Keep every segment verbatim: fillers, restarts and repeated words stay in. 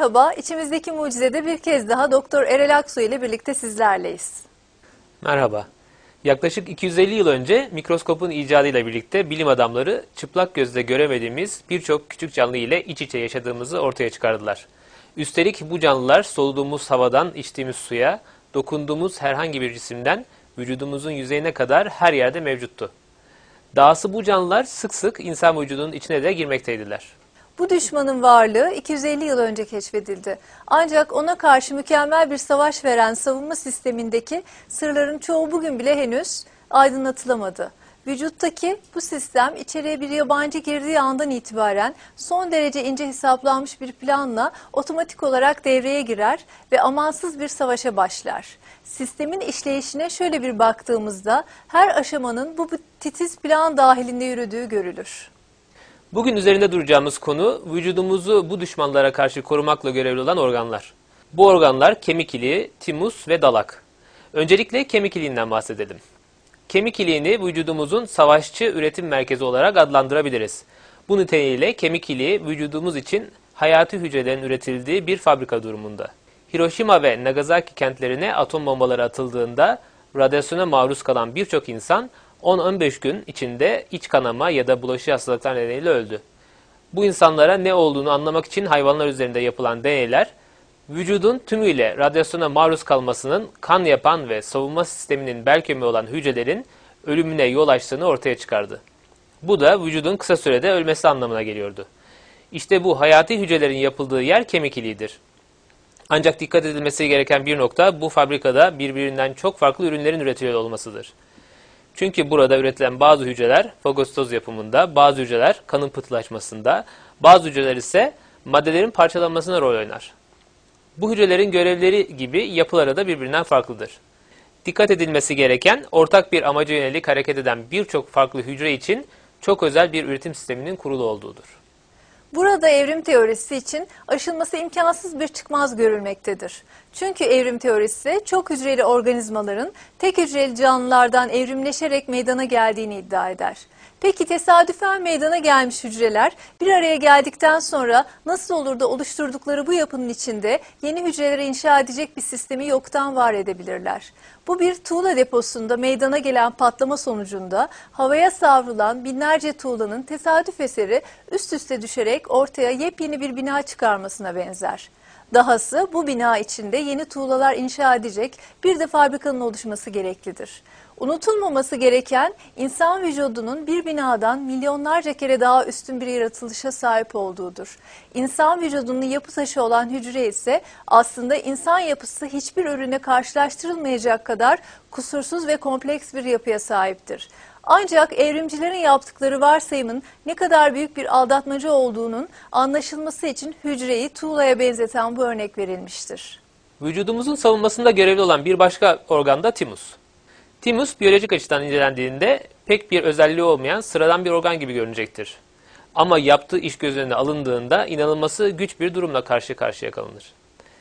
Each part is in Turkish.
Merhaba, içimizdeki mucizede bir kez daha Doktor Erel Aksoy ile birlikte sizlerleyiz. Merhaba. Yaklaşık iki yüz elli yıl önce mikroskopun icadıyla birlikte bilim adamları çıplak gözle göremediğimiz birçok küçük canlı ile iç içe yaşadığımızı ortaya çıkardılar. Üstelik bu canlılar soluduğumuz havadan içtiğimiz suya, dokunduğumuz herhangi bir cisimden vücudumuzun yüzeyine kadar her yerde mevcuttu. Dahası bu canlılar sık sık insan vücudunun içine de girmekteydiler. Bu düşmanın varlığı iki yüz elli yıl önce keşfedildi. Ancak ona karşı mükemmel bir savaş veren savunma sistemindeki sırların çoğu bugün bile henüz aydınlatılamadı. Vücuttaki bu sistem içeriye bir yabancı girdiği andan itibaren son derece ince hesaplanmış bir planla otomatik olarak devreye girer ve amansız bir savaşa başlar. Sistemin işleyişine şöyle bir baktığımızda her aşamanın bu titiz plan dahilinde yürüdüğü görülür. Bugün üzerinde duracağımız konu vücudumuzu bu düşmanlara karşı korumakla görevli olan organlar. Bu organlar kemik iliği, timus ve dalak. Öncelikle kemik iliğinden bahsedelim. Kemik iliğini vücudumuzun savaşçı üretim merkezi olarak adlandırabiliriz. Bu niteliğiyle kemik iliği vücudumuz için hayati hücrelerin üretildiği bir fabrika durumunda. Hiroşima ve Nagasaki kentlerine atom bombaları atıldığında radyasyona maruz kalan birçok insan on on beş gün içinde iç kanama ya da bulaşıcı hastalıklar nedeniyle öldü. Bu insanlara ne olduğunu anlamak için hayvanlar üzerinde yapılan deneyler, vücudun tümüyle radyasyona maruz kalmasının kan yapan ve savunma sisteminin bel kemiği olan hücrelerin ölümüne yol açtığını ortaya çıkardı. Bu da vücudun kısa sürede ölmesi anlamına geliyordu. İşte bu hayati hücrelerin yapıldığı yer kemik iliğidir. Ancak dikkat edilmesi gereken bir nokta bu fabrikada birbirinden çok farklı ürünlerin üretiliyor olmasıdır. Çünkü burada üretilen bazı hücreler fagostoz yapımında, bazı hücreler kanın pıhtılaşmasında, bazı hücreler ise maddelerin parçalanmasına rol oynar. Bu hücrelerin görevleri gibi yapıları da birbirinden farklıdır. Dikkat edilmesi gereken ortak bir amaca yönelik hareket eden birçok farklı hücre için çok özel bir üretim sisteminin kurulu olduğudur. Burada evrim teorisi için aşılması imkansız bir çıkmaz görülmektedir. Çünkü evrim teorisi çok hücreli organizmaların tek hücreli canlılardan evrimleşerek meydana geldiğini iddia eder. Peki tesadüfen meydana gelmiş hücreler bir araya geldikten sonra nasıl olur da oluşturdukları bu yapının içinde yeni hücreleri inşa edecek bir sistemi yoktan var edebilirler? Bu bir tuğla deposunda meydana gelen patlama sonucunda havaya savrulan binlerce tuğlanın tesadüf eseri üst üste düşerek ortaya yepyeni bir bina çıkarmasına benzer. Dahası bu bina içinde yeni tuğlalar inşa edecek bir de fabrikanın oluşması gereklidir. Unutulmaması gereken insan vücudunun bir binadan milyonlarca kere daha üstün bir yaratılışa sahip olduğudur. İnsan vücudunun yapı taşı olan hücre ise aslında insan yapısı hiçbir ürüne karşılaştırılmayacak kadar kusursuz ve kompleks bir yapıya sahiptir. Ancak evrimcilerin yaptıkları varsayımın ne kadar büyük bir aldatmaca olduğunun anlaşılması için hücreyi tuğlaya benzeten bu örnek verilmiştir. Vücudumuzun savunmasında görevli olan bir başka organ da timus. Timus biyolojik açıdan incelendiğinde pek bir özelliği olmayan sıradan bir organ gibi görünecektir. Ama yaptığı iş göz önüne alındığında inanılması güç bir durumla karşı karşıya kalınır.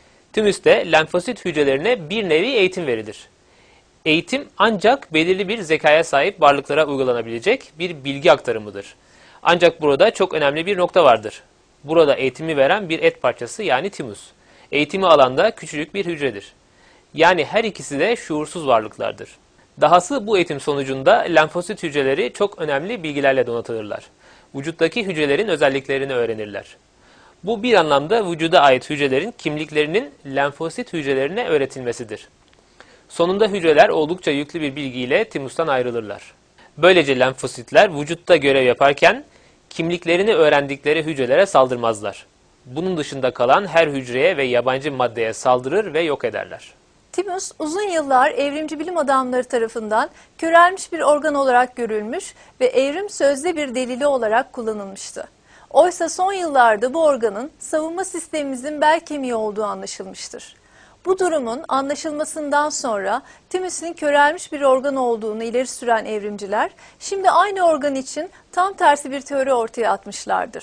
Timüste lenfosit hücrelerine bir nevi eğitim verilir. Eğitim ancak belirli bir zekaya sahip varlıklara uygulanabilecek bir bilgi aktarımıdır. Ancak burada çok önemli bir nokta vardır. Burada eğitimi veren bir et parçası yani timus. Eğitimi alan da küçücük bir hücredir. Yani her ikisi de şuursuz varlıklardır. Dahası bu eğitim sonucunda lenfosit hücreleri çok önemli bilgilerle donatılırlar. Vücuttaki hücrelerin özelliklerini öğrenirler. Bu bir anlamda vücuda ait hücrelerin kimliklerinin lenfosit hücrelerine öğretilmesidir. Sonunda hücreler oldukça yüklü bir bilgiyle timustan ayrılırlar. Böylece lenfositler vücutta görev yaparken kimliklerini öğrendikleri hücrelere saldırmazlar. Bunun dışında kalan her hücreye ve yabancı maddeye saldırır ve yok ederler. Timus uzun yıllar evrimci bilim adamları tarafından körelmiş bir organ olarak görülmüş ve evrim sözde bir delili olarak kullanılmıştı. Oysa son yıllarda bu organın savunma sistemimizin bel kemiği olduğu anlaşılmıştır. Bu durumun anlaşılmasından sonra timusin körelmiş bir organ olduğunu ileri süren evrimciler, şimdi aynı organ için tam tersi bir teori ortaya atmışlardır.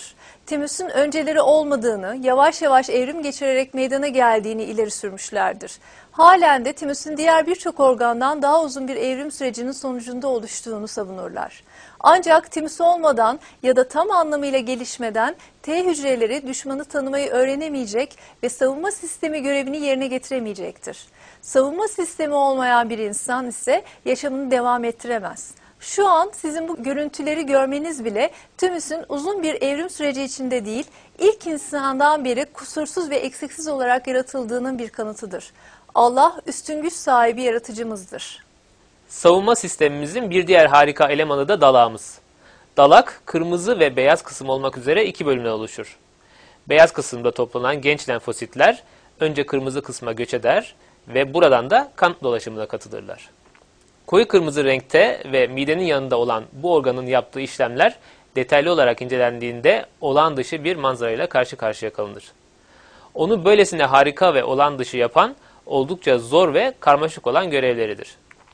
timüsün önceleri olmadığını, yavaş yavaş evrim geçirerek meydana geldiğini ileri sürmüşlerdir. Halen de timüsün diğer birçok organdan daha uzun bir evrim sürecinin sonucunda oluştuğunu savunurlar. Ancak timüs olmadan ya da tam anlamıyla gelişmeden T hücreleri düşmanı tanımayı öğrenemeyecek ve savunma sistemi görevini yerine getiremeyecektir. Savunma sistemi olmayan bir insan ise yaşamını devam ettiremez. Şu an sizin bu görüntüleri görmeniz bile timüsün uzun bir evrim süreci içinde değil, ilk insandan beri kusursuz ve eksiksiz olarak yaratıldığının bir kanıtıdır. Allah üstün güç sahibi yaratıcımızdır. Savunma sistemimizin bir diğer harika elemanı da dalağımız. Dalak, kırmızı ve beyaz kısım olmak üzere iki bölümden oluşur. Beyaz kısımda toplanan genç lenfositler önce kırmızı kısma göç eder ve buradan da kan dolaşımına katılırlar. Koyu kırmızı renkte ve midenin yanında olan bu organın yaptığı işlemler detaylı olarak incelendiğinde olağan dışı bir manzarayla karşı karşıya kalınır. Onu böylesine harika ve olağan dışı yapan oldukça zor ve karmaşık olan görevleridir.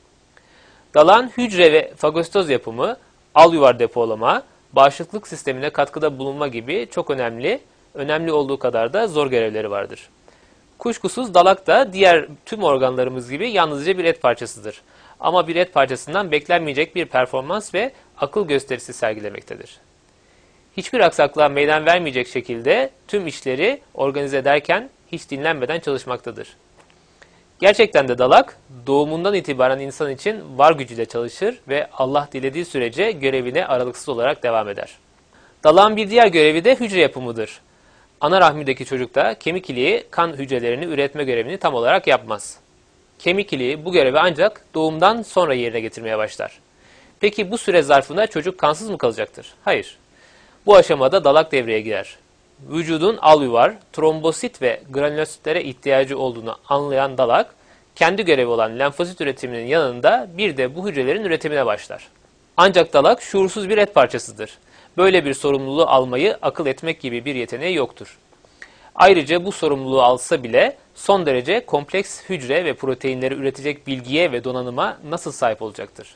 Dalağın hücre ve fagostoz yapımı, alüvar depolama, bağışıklık sistemine katkıda bulunma gibi çok önemli, önemli olduğu kadar da zor görevleri vardır. Kuşkusuz dalak da diğer tüm organlarımız gibi yalnızca bir et parçasıdır. Ama bir et parçasından beklenmeyecek bir performans ve akıl gösterisi sergilemektedir. Hiçbir aksaklığa meydan vermeyecek şekilde tüm işleri organize ederken hiç dinlenmeden çalışmaktadır. Gerçekten de dalak doğumundan itibaren insan için var gücüyle çalışır ve Allah dilediği sürece görevine aralıksız olarak devam eder. Dalağın bir diğer görevi de hücre yapımıdır. Ana rahmindeki çocukta kemik iliği kan hücrelerini üretme görevini tam olarak yapmaz. Kemik iliği bu görevi ancak doğumdan sonra yerine getirmeye başlar. Peki bu süre zarfında çocuk kansız mı kalacaktır? Hayır. Bu aşamada dalak devreye girer. Vücudun alüvar, trombosit ve granülositlere ihtiyacı olduğunu anlayan dalak, kendi görevi olan lenfosit üretiminin yanında bir de bu hücrelerin üretimine başlar. Ancak dalak şuursuz bir et parçasıdır. Böyle bir sorumluluğu almayı akıl etmek gibi bir yeteneği yoktur. Ayrıca bu sorumluluğu alsa bile son derece kompleks hücre ve proteinleri üretecek bilgiye ve donanıma nasıl sahip olacaktır?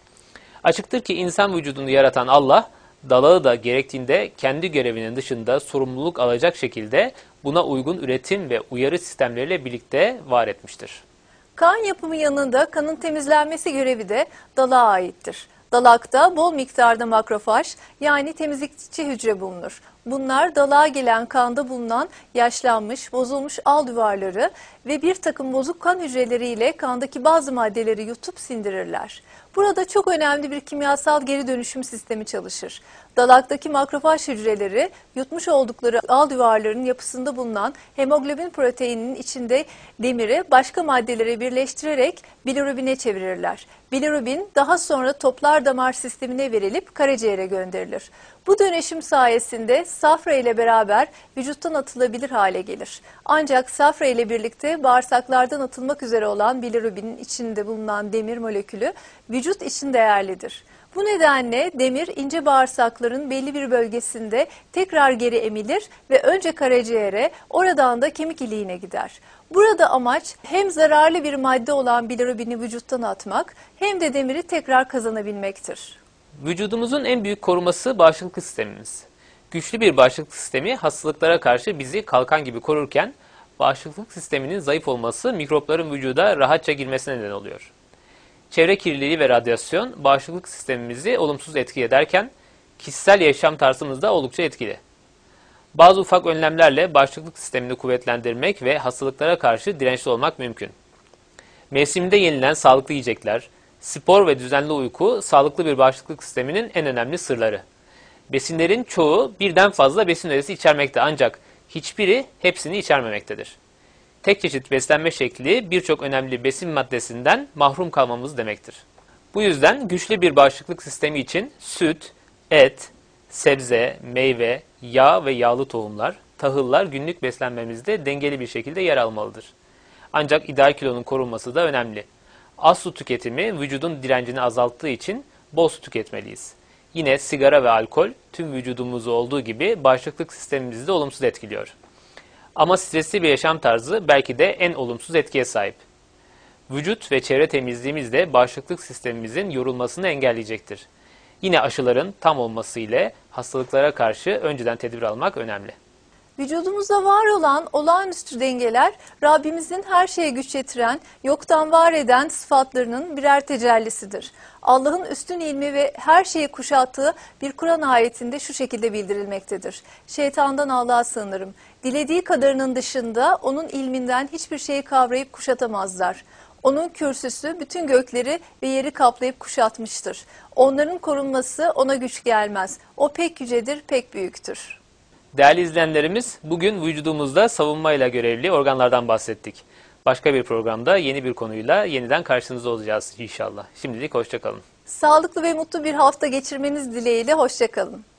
Açıktır ki insan vücudunu yaratan Allah, dalağı da gerektiğinde kendi görevinin dışında sorumluluk alacak şekilde buna uygun üretim ve uyarı sistemleriyle birlikte var etmiştir. Kan yapımı yanında kanın temizlenmesi görevi de dalağa aittir. Dalakta bol miktarda makrofaj yani temizlikçi hücre bulunur. Bunlar dalağa gelen kanda bulunan yaşlanmış, bozulmuş al duvarları ve bir takım bozuk kan hücreleriyle kandaki bazı maddeleri yutup sindirirler. Burada çok önemli bir kimyasal geri dönüşüm sistemi çalışır. Dalaktaki makrofaj hücreleri yutmuş oldukları al duvarların yapısında bulunan hemoglobin proteininin içinde demiri başka maddelere birleştirerek bilirubine çevirirler. Bilirubin daha sonra toplar damar sistemine verilip karaciğere gönderilir. Bu dönüşüm sayesinde safra ile beraber vücuttan atılabilir hale gelir. Ancak safra ile birlikte bağırsaklardan atılmak üzere olan bilirubinin içinde bulunan demir molekülü vücut için değerlidir. Bu nedenle demir ince bağırsakların belli bir bölgesinde tekrar geri emilir ve önce karaciğere, oradan da kemik iliğine gider. Burada amaç hem zararlı bir madde olan bilirubini vücuttan atmak hem de demiri tekrar kazanabilmektir. Vücudumuzun en büyük koruması bağışıklık sistemimiz. Güçlü bir bağışıklık sistemi hastalıklara karşı bizi kalkan gibi korurken bağışıklık sisteminin zayıf olması mikropların vücuda rahatça girmesine neden oluyor. Çevre kirliliği ve radyasyon bağışıklık sistemimizi olumsuz etki ederken kişisel yaşam tarzımız da oldukça etkili. Bazı ufak önlemlerle bağışıklık sistemini kuvvetlendirmek ve hastalıklara karşı dirençli olmak mümkün. Mevsiminde yenilen sağlıklı yiyecekler, spor ve düzenli uyku sağlıklı bir bağışıklık sisteminin en önemli sırları. Besinlerin çoğu birden fazla besin öğesi içermekte ancak hiçbiri hepsini içermemektedir. Tek çeşit beslenme şekli birçok önemli besin maddesinden mahrum kalmamız demektir. Bu yüzden güçlü bir bağışıklık sistemi için süt, et, sebze, meyve, yağ ve yağlı tohumlar, tahıllar günlük beslenmemizde dengeli bir şekilde yer almalıdır. Ancak ideal kilonun korunması da önemli. Az su tüketimi vücudun direncini azalttığı için bol su tüketmeliyiz. Yine sigara ve alkol tüm vücudumuzu olduğu gibi bağışıklık sistemimizi de olumsuz etkiliyor. Ama stresli bir yaşam tarzı belki de en olumsuz etkiye sahip. Vücut ve çevre temizliğimiz de bağışıklık sistemimizin yorulmasını engelleyecektir. Yine aşıların tam olması ile hastalıklara karşı önceden tedbir almak önemli. Vücudumuzda var olan olağanüstü dengeler, Rabbimizin her şeye güç yetiren, yoktan var eden sıfatlarının birer tecellisidir. Allah'ın üstün ilmi ve her şeyi kuşattığı bir Kur'an ayetinde şu şekilde bildirilmektedir. Şeytandan Allah'a sığınırım. Dilediği kadarının dışında onun ilminden hiçbir şeyi kavrayıp kuşatamazlar. Onun kürsüsü bütün gökleri ve yeri kaplayıp kuşatmıştır. Onların korunması ona güç gelmez. O pek yücedir, pek büyüktür. Değerli izleyenlerimiz, bugün vücudumuzda savunmayla görevli organlardan bahsettik. Başka bir programda yeni bir konuyla yeniden karşınızda olacağız inşallah. Şimdilik hoşça kalın. Sağlıklı ve mutlu bir hafta geçirmeniz dileğiyle hoşça kalın.